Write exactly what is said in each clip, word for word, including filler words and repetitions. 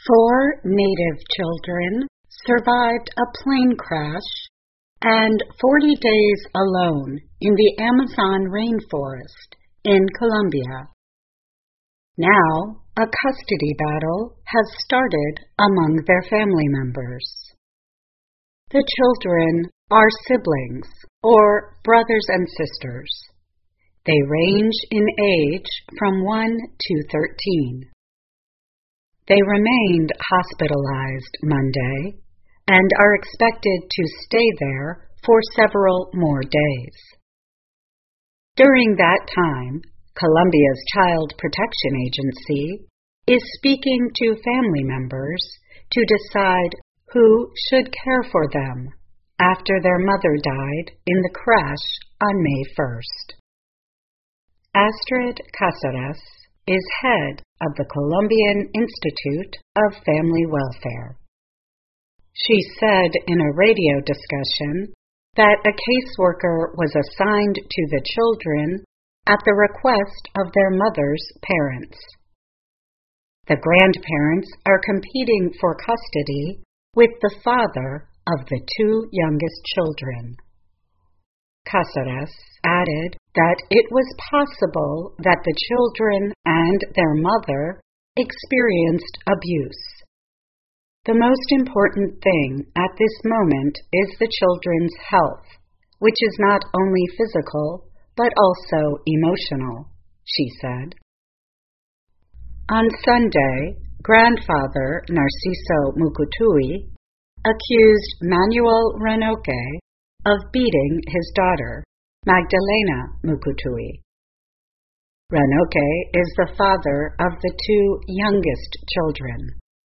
Four native children survived a plane crash and forty days alone in the Amazon rainforest in Colombia. Now, a custody battle has started among their family members. The children are siblings, or brothers and sisters. They range in age from one to thirteen. They remained hospitalized Monday and are expected to stay there for several more days. During that time, Colombia's Child Protection Agency is speaking to family members to decide who should care for them after their mother died in the crash on May first. Astrid Cáceres is head of the Colombian Institute of Family Welfare. She said in a radio discussion that a caseworker was assigned to the children at the request of their mother's parents. The grandparents are competing for custody with the father of the two youngest children. Cáceres added that it was possible that the children and their mother experienced abuse. The most important thing at this moment is the children's health, which is not only physical but also emotional, she said. On Sunday, grandfather Narciso Mukutui accused Manuel Renoque of beating his daughter, Magdalena Mukutui. Renoque is the father of the two youngest children.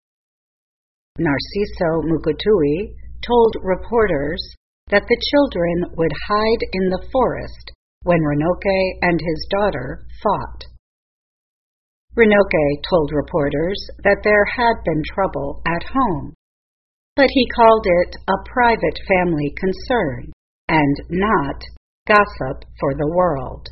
Narciso Mukutui told reporters that the children would hide in the forest when Renoque and his daughter fought. Renoque told reporters that there had been trouble at home, but he called it a private family concern and not gossip for the world.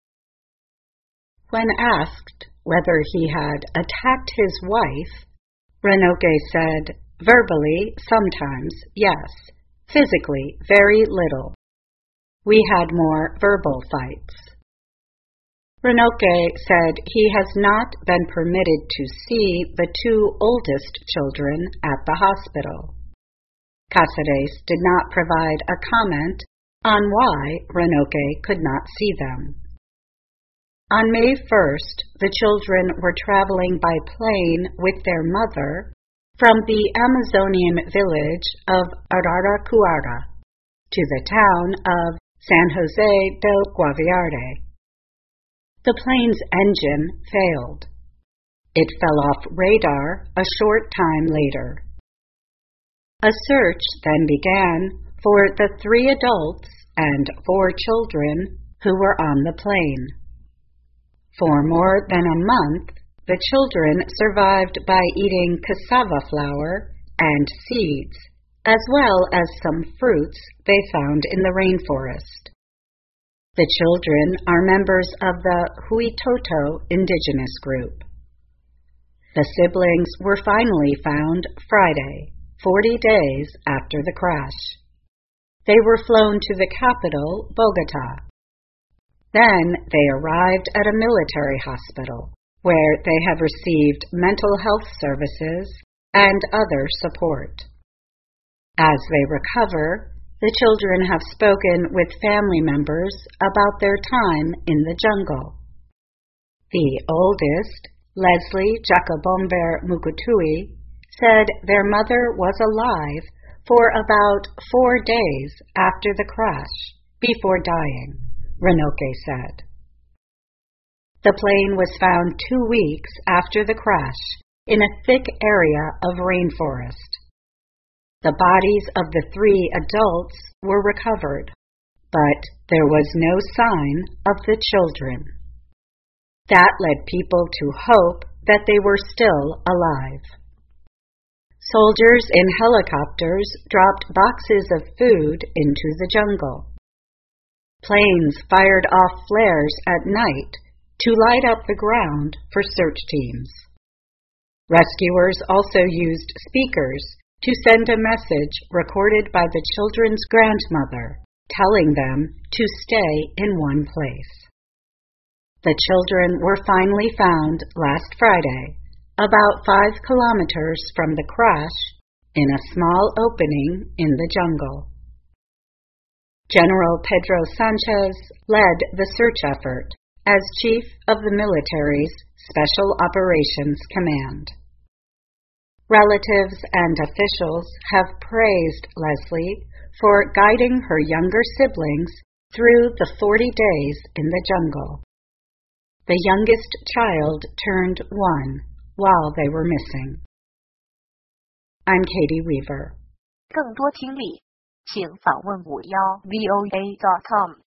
When asked whether he had attacked his wife, Renoque said, verbally, sometimes, yes, physically, very little. We had more verbal fights. Renoque said he has not been permitted to see the two oldest children at the hospital. Cáceres did not provide a comment on why Renoque could not see them. On May first, the children were traveling by plane with their mother from the Amazonian village of Araraquara to the town of San Jose del Guaviare. The plane's engine failed. It fell off radar a short time later. A search then began for the three adults and four children who were on the plane. For more than a month, the children survived by eating cassava flour and seeds, as well as some fruits they found in the rainforest. The children are members of the Huitoto indigenous group. The siblings were finally found Friday, forty days after the crash. They were flown to the capital, Bogota. Then they arrived at a military hospital, where they have received mental health services and other support. As they recover, the children have spoken with family members about their time in the jungle. The oldest, Leslie Jacobomber Mukutui, said their mother was alive for about four days after the crash, before dying, Renoque said. The plane was found two weeks after the crash in a thick area of rainforest. The bodies of the three adults were recovered, but there was no sign of the children. That led people to hope that they were still alive. Soldiers in helicopters dropped boxes of food into the jungle. Planes fired off flares at night to light up the ground for search teams. Rescuers also used speakers to send a message recorded by the children's grandmother, telling them to stay in one place. The children were finally found last Friday, about five kilometers from the crash, in a small opening in the jungle. General Pedro Sanchez led the search effort as chief of the military's Special Operations Command. Relatives and officials have praised Leslie for guiding her younger siblings through the forty days in the jungle. The youngest child turned one while they were missing. I'm Katie Weaver. 更多听力，请访问五幺 V O A dot com。